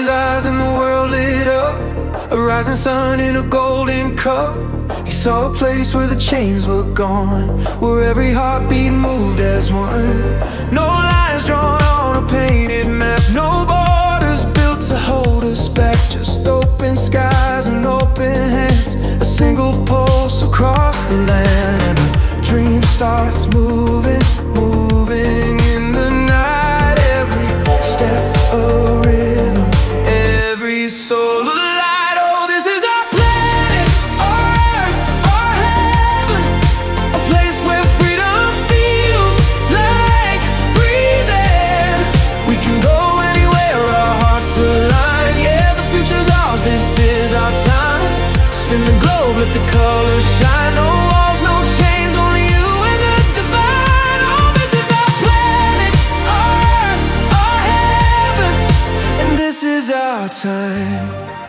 eyes and the world lit up, a rising sun in a golden cup. He saw a place where the chains were gone, where every heartbeat moved as one. No lines drawn on a painted map, no borders built to hold us back. Just open skies and open hands, a single pulse across the land. And the dream starts moving, moving in the night. Every step a rhythm, every soul alight. Oh, this is our planet, our earth, our heaven, a place where freedom feels like breathing. We can go anywhere our hearts align. Yeah, the future's ours, this is our time. Spin the globe, let the colors shine. No walls, no chains, only you and the divine. Oh, this is our planet, our earth, our heaven, and this is our time.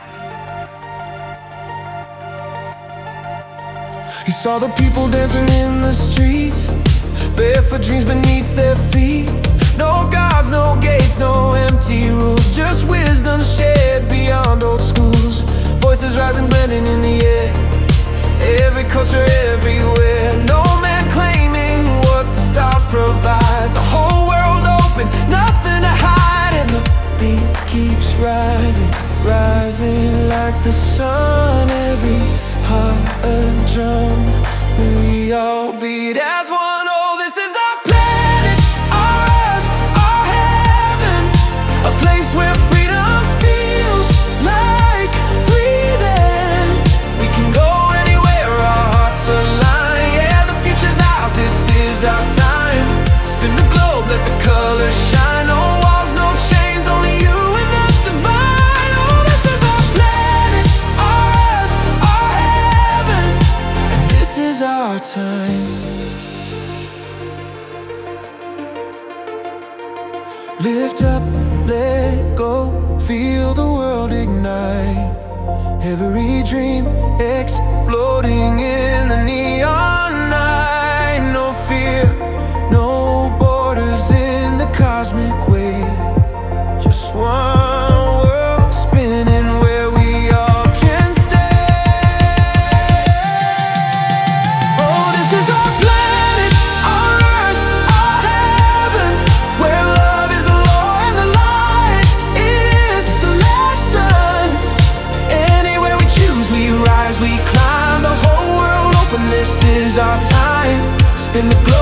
He saw the people dancing in the streets, barefoot dreams beneath their feet. No gods, no gates, no empty rules, just wisdom shared beyond old schools. Voices rising, blending in the air, every culture, everywhere. No man claiming what the stars provide. The whole world open, nothing to hide. And the beat keeps rising, rising like the sun. Every heart a drum, we all beat as one. Oh, this is our planet, our earth, our heaven, a place where freedom feels like breathing. We can go anywhere our hearts align. Yeah, the future's ours, this is our time. Spin the globe, let the colors shine. No walls, no chains, only you and the divine. Oh, this is our planet, our earth, our heaven, and this is our time. Lift up, let go, feel the world ignite. Every dream exploding in the neon night. No fear, no borders in the cosmic wave. Just one world spinning where we all can stay. Oh, this is our planet, our earth, our heaven, where love is the law and the light is the lesson. Anywhere we choose, we rise, we climb. The whole world open, this is our time. Spin the globe,